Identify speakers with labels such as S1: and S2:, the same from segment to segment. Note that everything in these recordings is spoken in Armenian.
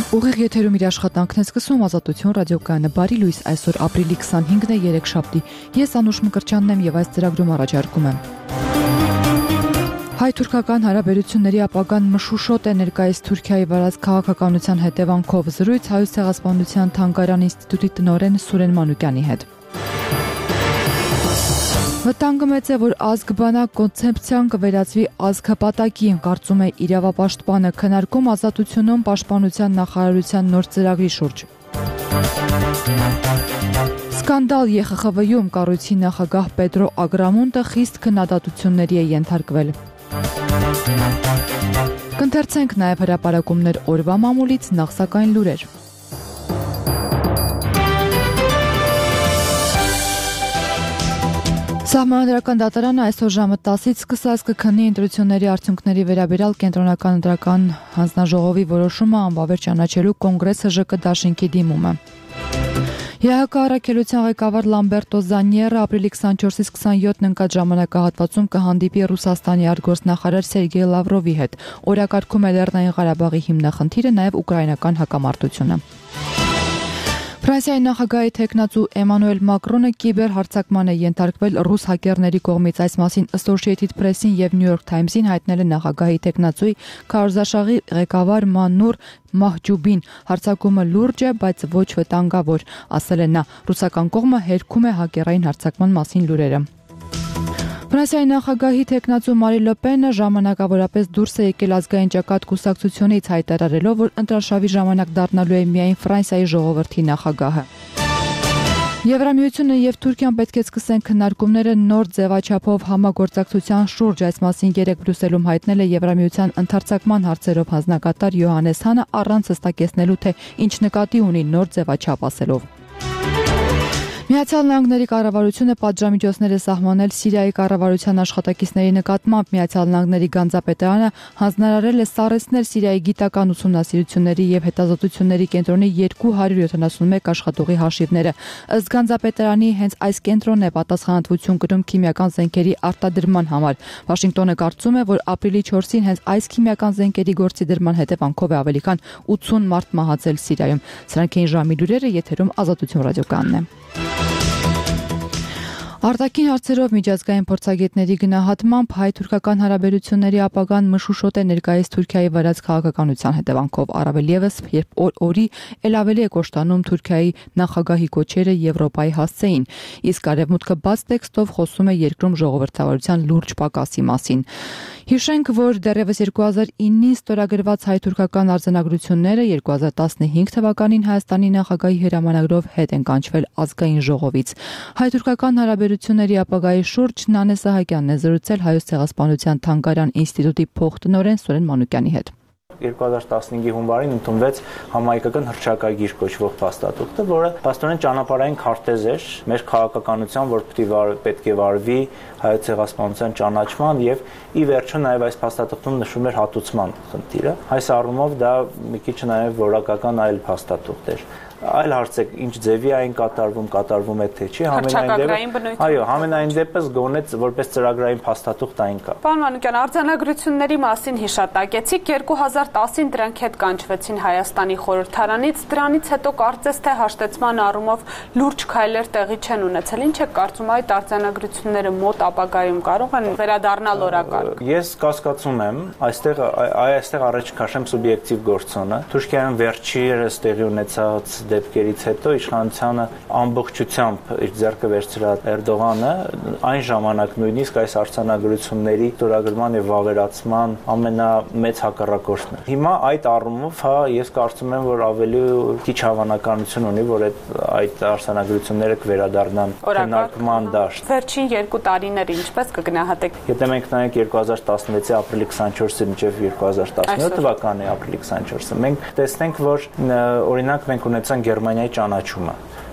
S1: Ուղիղ եթերում իր աշխատանքն է սկսում Ազատություն ռադիոկայանը։ Բարի լույս, այսօր ապրիլի 25-ն է, երեքշաբթի։ Ես Անուշ Մկրտչյանն եմ եւ այս ծրագրում առաջարկում եմ։ Հայ-թուրքական հարաբերությունների ապագան մշուշոտ է ներկայիս Թուրքիայի վարած քաղաքականության հետևանքով զրույց Հայոց ցեղասպանության թանգարան ինստիտուտի տնօրեն Սուրեն Մանուկյանի հետ։ Վտանգը մեծ է, որ ազգ-բանակ կոնցեպցիան կվերածվի ազգապատակի, կարծում է իրավապաշտպանը, քննարկում Ազատությունում պաշտպանության նախարարության նոր ծրագրի շուրջ։ Սկանդալ ԵԽԽՎ-ում կառույցի նախագահ Պետրո Ագրամունտը խիստ քննադատությունների է ենթարկվել։ Կընթերցենք նաև հրապարակումներ օրվա մամուլից, նախ սակայն լուրեր։ Սահմանադրական դատարանը այսօր ժամը 10-ից սկսած կքննի ընտրությունների արդյունքների վերաբերյալ կենտրոնական ընտրական հանձնաժողովի որոշումը անվավեր ճանաչելու կոնգրեսը ԺԿ դաշինքի դիմումը։ ԵՀԿ առաքելության ղեկավար Լամբերտո Զանիերը ապրիլի 24-ից 27-ն ընկած ժամանակահատվածում կհանդիպի Ռուսաստանի արտգործնախարար Սերգեյ Լավրովի հետ։ Օրակարգում է Լեռնային Ղարաբաղի հիմնախնդիրը, նաև ուկրաինական հակամարտությունը։ Ֆրանսիայի նախագահի թեկնածու Էմանուել Մակրոնը կիբերհարձակման է ենթարկվել ռուս հակերների կողմից։ Այս մասին Associated Press-ին եւ New York Times-ին հայտնել է նախագահի թեկնածուի Քարզաշաղի ղեկավար Մանուր Մահջուբին։ Հարձակումը լուրջ է, բայց ոչ վտանգավոր, ասել է նա։ Ռուսական կողմը հերքում է հակերային հարձակման մասին լուրերը։ Ֆրանսիայի նախագահի թեկնածու Մարի Լը Պենը ժամանակավորապես դուրս է եկել ազգային ճակատ կուսակցությունից, հայտարարելով, որ ընտրաշավի ժամանակ դառնալու է միայն Ֆրանսիայի ժողովրդի նախագահը։ Եվրամիությունը եւ Թուրքիան պետք է սկսեն քննարկումները նոր ձևաչափով համագործակցության շուրջ։ Այս մասին երեկ Բրյուսելում հայտնել է Եվրամիության ընդարձակման հարցերով հանձնակատար Յոհանես Հանը, առանց հստակեցնելու, թե ինչ նկատի ունի նոր ձևաչափ ասելով։ Միացյալ Նահանգների կառավարությունը պատժամիջոցներ է սահմանել Սիրիայի կառավարության աշխատակիցների նկատմամբ։ Միացյալ Նահանգների գանձապետարանը հանձնարարել է սառեցնել Սիրիայի գիտական ուսումնասիրությունների եւ հետազոտությունների կենտրոնի 271 աշխատողի հաշիվները։ Ըստ գանձապետարանի, հենց այս կենտրոնն է պատասխանատվություն կրում քիմիական զենքերի արտադրման համար։ Վաշինգտոնը կարծում է, որ ապրիլի 4-ին հենց այս քիմիական զենքերի գործի դրման հետևանքով է ավելի քան 80 մարդ մահացել Սիրիայում։ Սրանք էին ժամի լուրերը, եթերում Ազատություն ռադիոկայանն է։ Արտաքին հարցերով միջազգային փորձագետների գնահատմամբ հայ-թուրքական հարաբերությունների ապագան մշուշոտ է ներկայիս Թուրքիայի վարած քաղաքականության հետևանքով, առավել եւս երբ օրի ել ավելի է կոշտանում Թուրքիայի նախագահի կոչերը Եվրոպայի հասցեին, իսկ արևմուտքը բաց տեքստով խոսում է երկրում ժողովրդավարության լուրջ պակասի մասին։ Հիշենք, որ դեռևս 2009-ին ստորագրված հայ-թուրքական արձանագրությունները 2015 թվականին Հայաստանի նախագահի հրամանագրով հետ են կանչվել ազգային ժողովից։ Հայ-թուրքական հարաբերությունների ապագայի շուրջ Նանե Սահակյանն է զրուցել Հայոց ցեղասպանության թանգարան ինստիտուտի փոխտնօրեն Սուրեն Մանուկյանի հետ։
S2: 2015-ի հունվարին ընդունվեց համահայկական հռչակագիր կոչվող փաստաթուղթը, որը փաստորեն ճանապարհային քարտեզ էր մեր քաղաքականության, որ պետք է վարվի հայոց ցեղասպանության ճանաչման եւ ի վերջո նաեւ այս փաստաթուղթում նշվում էր հատուցման խնդիրը։ Այս առումով դա մի քիչ նաեւ որակական այլ փաստաթուղթ էր։ Այլ հարց է, ինչ ձևի այն կատարվում է թե չի, համենայն դեպս գոնե որպես ծրագրային փաստաթուղթ այն կա։
S3: Պարոն Մանուկյան, արձանագրությունների մասին հիշատակեցիք, 2010-ին դրանք հետ կանչվեցին Հայաստանի խորհրդարանից, դրանից հետո կարծես թե հաշտեցման առումով լուրջ քայլեր տեղի չեն ունեցել։ Ինչ եք կարծում, այդ արձանագրությունները մոտ ապագայում կարող են վերադառնալ օրակարգ։
S2: Ես կասկածում եմ, այստեղ առաջ քաշեմ սուբյեկտիվ գործոնը։ Թուրքիայում վերջերս տեղի ունեցած դեպքերից հետո իշխանությանը ամբողջությամբ իր ձեռքը վերցրած Էրդողանը այն ժամանակ նույնիսկ այս արձանագրությունների ստորագրման եւ վավերացման ամենամեծ հակառակորդն էր։ Հիմա այդ առումով, ես կարծում եմ, որ ավելի քիչ հավանականություն ունի, որ այդ արձանագրությունները կվերադառնան քննարկման դաշտ։
S3: Վերջին 2 տարիները ինչպես կգնահատեք։
S2: Եթե մենք նայենք 2016-ի ապրիլի 24-ը մինչև 2017 թվականի ապրիլի 24-ը, մենք տեսնենք, որ օրինակ մենք ունեցանք Գերմանիայի ճանաչումը,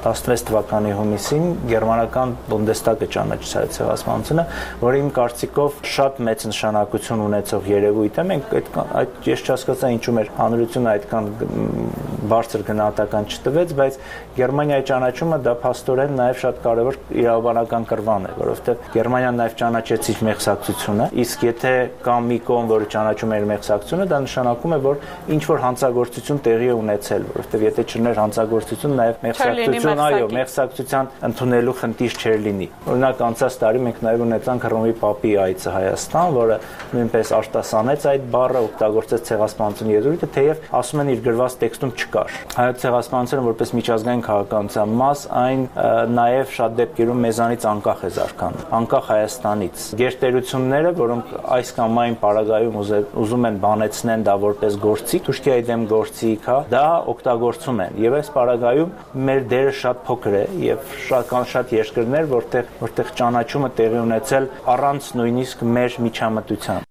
S2: 16 թվականի հունիսին գերմանական Բունդեստագը ճանաչեց Հայոց ցեղասպանությունը, որը իմ կարծիքով շատ մեծ նշանակություն ունեցող երևույթ է։ Մենք այդ ես չհասկացա ինչու մեր հանրությունը այդքան բարձր գնահատական չտվեց, բայց Գերմանիայի ճանաչումը դա փաստորեն նաև շատ կարևոր իրավաբանական կրվան է, որովհետև Գերմանիան նաև ճանաչեց իր մեղսակցությունը, իսկ եթե կա մի կողմ, որը ճանաչում է իր մեղսակցությունը, դա նշանակում է, որ ինչ որ հանցագործություն տեղի է ունեցել, որովհետև եթե չներ հանցագործություն, նաև մեղսակցություն, այո, մեղսակցության ընդունելու խնդիր չէր լինի։ Օրինակ անցած տարի մենք նաև ունեցանք Հռոմի Պապի այցը Հայաստան, որը նույնպես արտասանեց այդ բառը, օգտագործեց ցեղասպանություն եզրույթը, թեև ասում են իր գրված տեքստում չկար։ Հայոց ցեղասպանությունը որպես միջազգային քաղաքականության մաս, այն նաև շատ դեպքերում մեզանից անկախ է զարգանում, անկախ Հայաստանից։ Գերտերությունները, որոնք այս կամ այն պարագայում ուզում են բանեցնեն դա որպես գործիք, Թուրքիայի դեմ գործիք, դա օգտագործում են։ Եվ այս պարագայում մեր դերը շատ փոքր է եւ շատ երկրներ, որտեղ ճանաչումը տեղի ունեցել առանց նույնիսկ մեր միջամտության։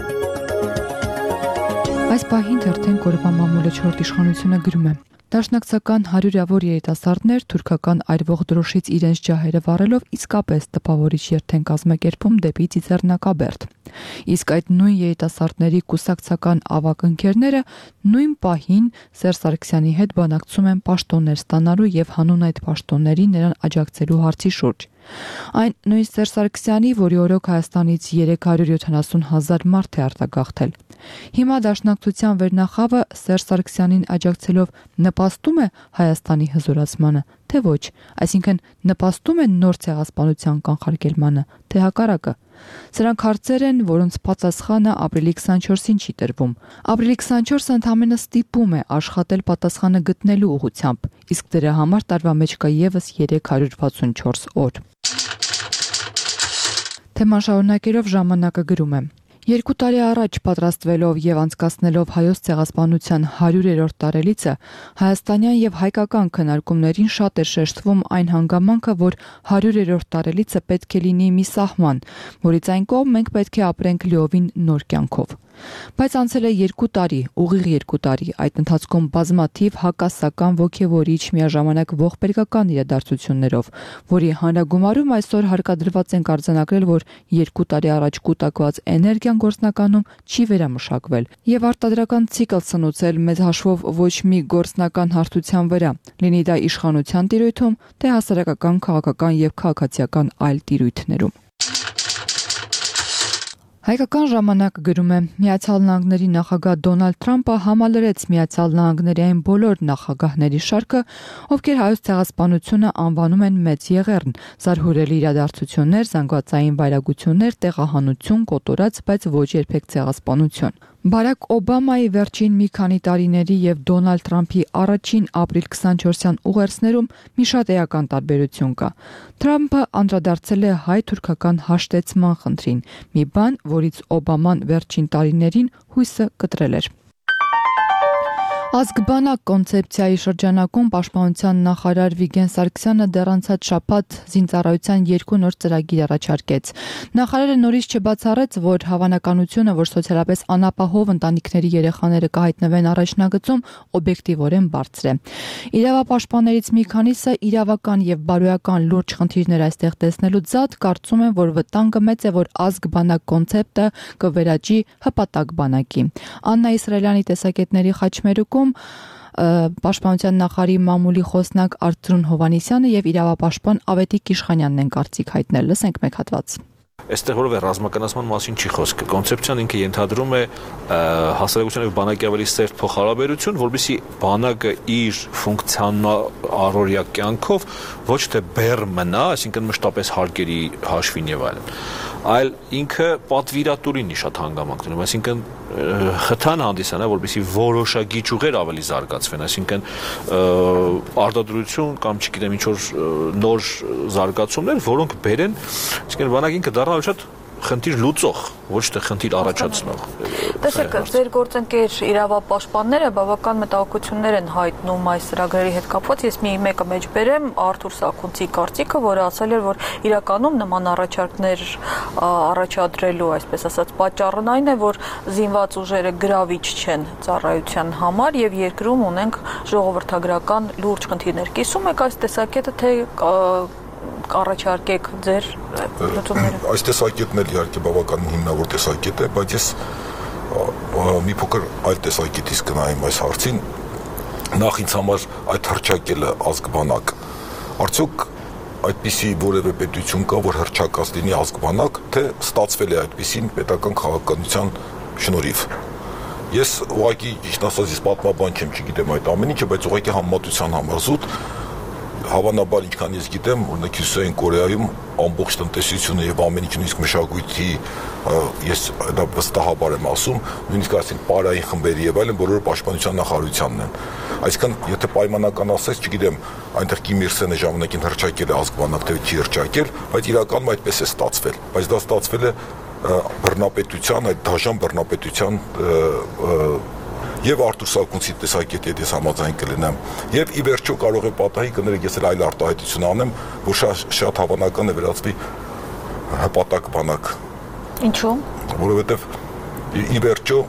S1: Այս պահին թերթեն կորվա մամուլը 4 իշխանությունը գրում է. Դաշնակցական 100-ավոր երիտասարդներ թուրքական այրվող դրոշից իրենց ջահերը վառելով իսկապես տպավորիչ երթ են կազմակերպում դեպի Ծիծեռնակաբերդ։ Իսկ այդ նույն երիտասարդների կուսակցական ավագ ընկերները նույն պահին Սերժ Սարգսյանի հետ բանակցում են պաշտոններ ստանալու եւ հանուն այդ պաշտոնների նրան աջակցելու հարցի շուրջ։ Այն նույն Սերժ Սարգսյանի, որի օրոք Հայաստանից 370,000 մարդ է արտագաղթել։ Հիմա դաշնակցության վերնախավը Սերժ Սարգսյանին աջակցելով նպաստում է Հայաստանի հզորացմանը, թե ոչ, այսինքն նպաստում է նոր ցեղասպանության կանխարգելմանը, թե հակառակը։ Սրանք հարցեր են, որոնց պատասխանը ապրիլի 24-ին չի տրվում։ Ապրիլի 24-ը ընդամենը ստիպում է աշխատել պատասխանը գտնելու ուղղությամբ, իսկ դրա համար տարվա մեջ կա եւս 364 օր։ Թեման շարունակելով ժամանակը գրում է. 2 տարի առաջ պատրաստվելով եւ անցկացնելով հայոց ցեղասպանության 100-րդ տարելիցը հայաստանյան եւ հայկական քննարկումներին շատ էր շեշտվում այն հանգամանքը, որ 100-րդ տարելիցը պետք է լինի մի սահման, որից այն կողմ մենք պետք է ապրենք լիովին նոր կյանքով։ Բայց անցել է 2 տարի, ուղիղ 2 տարի, այդ ընթացքում բազմաթիվ հակասական ոգևորիչ միաժամանակ ողբերգական իրադարձություններով, որի հանրագումարում այսօր հարկադրված ենք արձանագրել, որ 2 տարի առաջ կուտակված էներգիան գործնականում չի վերամշակվել եւ արտադրական ցիկլ սնուցել մեծ հաշվով ոչ մի գործնական հարթության վրա, լինի դա իշխանության տիրույթում, թե հասարակական, քաղաքական եւ քաղաքացիական այլ տիրույթներում։ Հայկական ժամանակը գրում է. Միացյալ Նահանգների նախագահ Դոնալդ Թրամփը համալրեց Միացյալ Նահանգների այն բոլոր նախագահների շարքը, ովքեր հայոց ցեղասպանությունը անվանում են մեծ եղեռն, զարհուրելի իրադարձություններ, զանգվածային վայրագություններ, տեղահանություն, կոտորած, բայց ոչ երբեք ցեղասպանություն։ Բարակ Օբամայի վերջին մի քանի տարիների եւ Դոնալդ Թրամփի առաջին ապրիլ 24-յան ուղերձներում մի շատ էական տարբերություն կա։ Թրամփը անդրադարձել է հայ-թուրքական հաշտեցման խնդրին, մի բան, որից Օբաման վերջին տարիներին հույսը կտրել էր։ Ազգբանակ կոնցեպցիայի շրջանակում Պաշտպանության նախարար Վիգեն Սարգսյանը դեռ անցած շաբաթ զինծառայության 2 նոր ծրագիր առաջարկեց։ Նախարարը նորից չբացառեց, որ հավանականությունը, որ սոցիալապես անապահով ընտանիքների երեխաները կհայտնվեն առաջնագծում, օբյեկտիվորեն բարձր է։ Իրավապաշտպաններից մի քանիսը իրավական եւ բարոյական լուրջ խնդիրներ այստեղ տեսնելու ցած կարծում են, որ վտանգը մեծ է, որ ազգբանակ կոնցեպտը կվերաճի հպատակ բանակի։ Աննա Իսրայելյանի տեսակետների խաչմերուկում Պաշտպանության նախարարի մամուլի խոսնակ Արծրուն Հովանեսյանը եւ իրավապաշտպան Ավետիք Իշխանյանն են կարծիք հայտնել։ Լսենք մեկ հատված։
S4: Այստեղ որևէ ռազմականացման մասին չի խոսքը։ Կոնցեպցիան ինքը ենթադրում է հասարակության եւ բանակի ավելի սերտ փոխհարաբերություն, որովհետեւ բանակը իր ֆունկցիոնալ առօրյա կյանքով ոչ թե բեռ մնա, այսինքն մշտապես հարկերի հաշվին եւ այլն, այլ ինքը պատվիրատուրին շատ հանգամանք դնում, այսինքն խթան հանդիսանա, որովհետեւ որոշակի ճյուղեր ավելի զարգացվեն, այսինքն արտադրություն կամ չգիտեմ ինչ որ նոր զարգացումներ, որոնք բերեն, այսինքն բանակը ինքը դառնալու շատ խնդիր լուծող, ոչ թե խնդիր առաջացնող։
S5: Տեսեք, ձեր գործընկեր իրավապաշտպանները բավական մտահոգություններ են հայտնում այս ծրագրերի հետ կապված։ Ես մեկը մեջ բերեմ Արթուր Սաքունցի կարծիքը, որը ասել էր, որ իրականում նման առաջարկներ առաջադրելու, այսպես ասած, պատճառն այն է, որ զինված ուժերը գրավիչ չեն ծառայության համար եւ երկրում ունենք ժողովրդագրական լուրջ խնդիրներ։ Կիսում եք այս տեսակետը, թե առաջարկեք ձեր լուծումները։
S6: Այս տեսակետն էլ իհարկե բավական հիմնավոր տեսակետ է, բայց ես մի փոքր այլ տեսակետից կնայեմ այս հարցին։ Նախ ինձ համար այդ հռչակելը ազգբանակ։ Արդյոք այդպիսի որևէ պետություն կա, որ հռչակած լինի ազգբանակ, թե ստացվել է այդպիսին պետական քաղաքականության շնորհիվ։ Ես ուղղակի ճիշտ ասած ես պատմաբան չեմ, չգիտեմ այդ ամեն ինչը, բայց ուղղակի համեմատության համար զուտ հավանաբար ինչքան ես գիտեմ, օրինակ Հյուսիսային Կորեայում ամբողջ տնտեսությունը եւ ամեն ինչը նույնիսկ մշակույթի ես դա վստահաբար եմ ասում, նույնիսկ ասենք պարային խմբերի եւ այլն բոլորը պաշտպանության նախարարությանն են։ Այսինքն եթե պայմանական ասած, չգիտեմ, այնտեղ Կիմ Իր Սենը ժամանակին հռչակել է ազգբանակ, թե չի հռչակել, բայց իրականում այդպես է ստացվել։ Բայց դա ստացվել է բռնապետության, այդ դաժան բռնապետության եւ Արթուր Սաքունցի տեսակետի հետ ես համաձայն կլինեմ։ Եվ ի վերջո կարող է պատահի կներեք ես էլ այլ արտահայտություն անեմ, որ շատ հավանական է վերածվի հպատակ բանակ։
S5: Ինչու՞։
S6: Որովհետեւ ի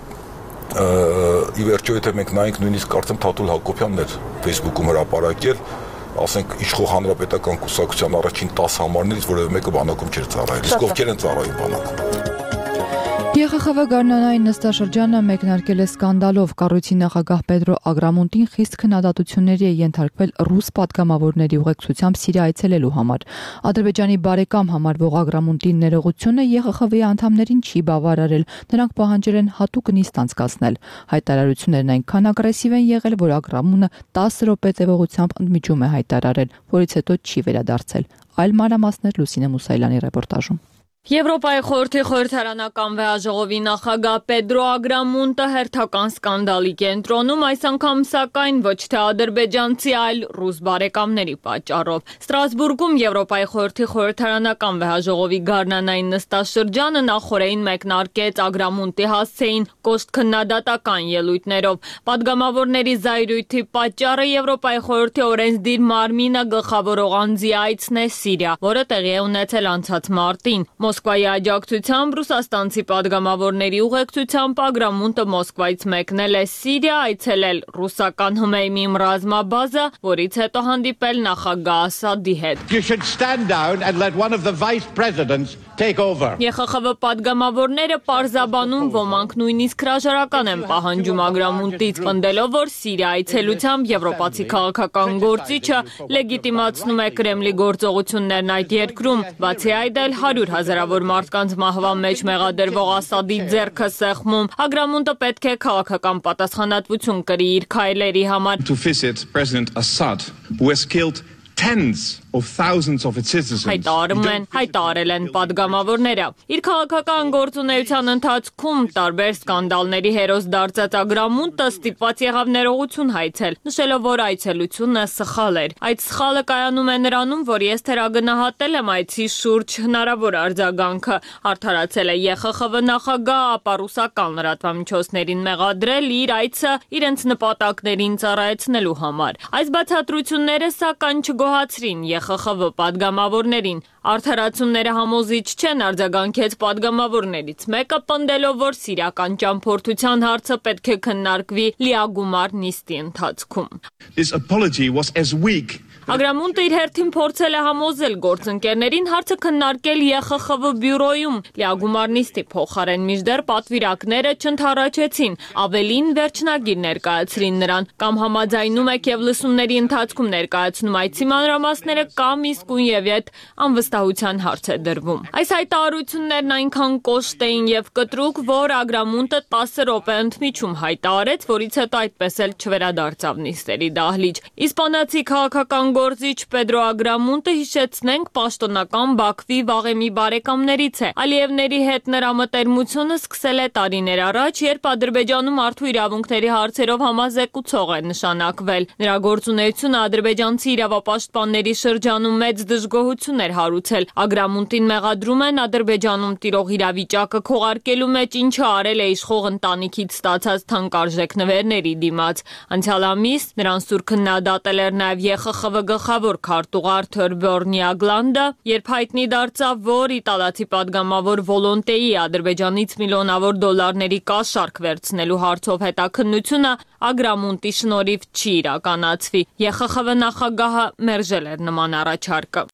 S6: վերջո եթե մենք նայենք նույնիսկ կարծեմ Թաթուլ Հակոբյանն էր Facebook-ում հրապարակել, ասենք իշխող հանրապետական կուսակցության առաջին 10 համարներից որևէ մեկը բանակում չէր ծառայել։ Իսկ ովքեր են ծառայում բանակում։
S1: ԵԽԽՎ գարնանային նստաշրջանը մեկնարկել է սկանդալով։ Կառույցի նախագահ Պետրո Ագրամոնտին խիստ քննադատությունների է ենթարկվել ռուս պատգամավորների ուղեկցությամբ Սիրիա այցելելու համար։ Ադրբեջանի բարեկամ համարվող Ագրամոնտին ներողությունը ԵԽԽՎ-ի անդամներին չի բավարարել։ Նրանք պահանջել են հատուկ նիստ անցկացնել։ Հայտարարություններն այնքան ագրեսիվ են եղել, որ Ագրամոնը 10 րոպե տևողությամբ ընդմիջում է հայտարարել, որից հետո չի վերադարձել։ Այլ մանրամասներ Լուսինե Մուսայելյանի ռեպորտաժում։
S7: Եվրոպայի խորհրդի խորհրդարանական վեհաժողովի նախագահ Պետրո Ագրամոնտը հերթական սկանդալի կենտրոնում, այս անգամ սակայն ոչ թե ադրբեջանցի, այլ ռուս բարեկամների պատճառով։ Ստրասբուրգում Եվրոպայի խորհրդի խորհրդարանական վեհաժողովի գարնանային նստաշրջանը նախօրեին մեկնարկեց Ագրամոնտի հասցեին կոշտ քննադատական ելույթներով։ Պատգամավորների զայրույթի պատճառը Եվրոպայի խորհրդի օրենսդիր մարմինը գլխավորող անձի այցն է Սիրիա, որը տեղի է ունեցել անցած մարտին։ Մոսկվայի աջակցությամբ ռուսաստանցի պատգամավորների ուղեկցությամբ Ագրամոնտը Մոսկվայից մեկնել է Սիրիա, այցելել ռուսական Հմեյմիմ ռազմաբազա, որից հետո հանդիպել նախագահ Ասադի հետ։ ԵԽԽՎ պատգամավորները պարզաբանում, ոմանք նույնիսկ հրաժարական են պահանջում Ագրամոնտից, պնդելով, որ Սիրիա այցելությամբ եվրոպացի քաղաքական գործիչը լեգիտիմացնում է Կրեմլի գործողություններն այդ երկրում, բացի այդ էլ 100,000-ավոր մարդկանց մահվան մեջ մեղադրվող Ասադի ձեռքը սեղմում։ Ագրամոնտը պետք է քաղաքական պատասխանատվություն կրի իր քայլերի համար։
S8: To visit President Assad, who has killed tens of thousands of its citizens.
S7: Հայտարարել են պատգամավորները։ Իր քաղաքական գործունեության ընթացքում տարբեր սկանդալների հերոս դարձած Ագրամոնտը ստիպված եղավ ներողություն հայցել, նշելով, որ այցելությունը սխալ էր։ Այդ սխալը կայանում է նրանում, որ ես թերագնահատել եմ այցի շուրջ հնարավոր արձագանքը, արդարացել է ԵԽԽՎ նախագահ, ապա ռուսական լրատվամիջոցներին մեղադրել իր այցը իրենց նպատակներին ծառայեցնելու համար։ Այս բացատրությունները սակայն չգոհացրին ԵԽԽՎ պատգամավորներին։ Արդարացումները համոզիչ չեն, արձագանքեց պատգամավորներից մեկը, պնդելով, որ սիրիական ճամփորդության հարցը պետք է քննարկվի լիագումար նիստի ընթացքում։
S8: This apology was as weak.
S7: Ագրամոնտը իր հերթին փորձել է համոզել գործընկերներին հարցը քննարկել ԵԽԽՎ բյուրոյում։ Լիագումար նիստի փոխարեն մինչդեռ պատվիրակները չընդառաջեցին, ավելին վերջնագիր ներկայացրին նրան, կամ համաձայնում եք եւ լսումների ընթացքում ներկայացնում այցի մանրամասները, կամ իսկույն եւ ետ անվստահության հարց է դրվում։ Այս հայտարարություններն այնքան կոշտ էին եւ կտրուկ, որ Ագրամոնտը 10 րոպե ընդմիջում հայտարարեց, որից հետո այդպես էլ չվերադարձավ նիստերի դահլիճ։ Իսպանացի քաղաքական գործիչ Պետրո Ագրամունտը, հիշեցնենք, պաշտոնական Բաքվի վաղեմի բարեկամներից է։ Ալիևների հետ նրա մտերմությունը սկսել է տարիներ առաջ, երբ Ադրբեջանում մարդու իրավունքների հարցերով համազեկուցող է նշանակվել։ Նրա գործունեությունը ադրբեջանցի իրավապաշտպանների շրջանում մեծ դժգոհություն էր հարուցել։ Ագրամունտին մեղադրում են Ադրբեջանում տիրող իրավիճակը քողարկելու մեջ, ինչը արել է իշխող ընտանիքից ստացած թանկարժեք նվերների դիմաց։ Անցյալ ամիս նրան սուր քննադատել էր նաև ԵԽԽՎ գլխավոր քարտուղար Թորբյորն Յագլանդը, երբ հայտնի դարձավ, որ իտալացի падգամավոր Վոլոնտեի Ադրբեջանից միլիոնավոր դոլարների կաշառք վերցնելու հարցով հետաքննությունը Ագրամունտի շնորհիվ չի իրականացվի։ ԵԽԽՎ նախագահը մերժել էր նման առաջարկը։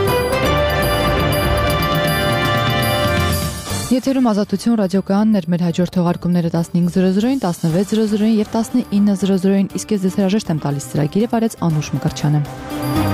S1: Եթերում Ազատություն ռադիոկայանն էր, մեր հաջորդ թողարկումները 15:00-ին, 16:00-ին եւ 19:00-ին, իսկ ես ձեզ հրաժեշտ եմ տալիս ծրագիրը վարեց Անուշ Մկրտչյանը։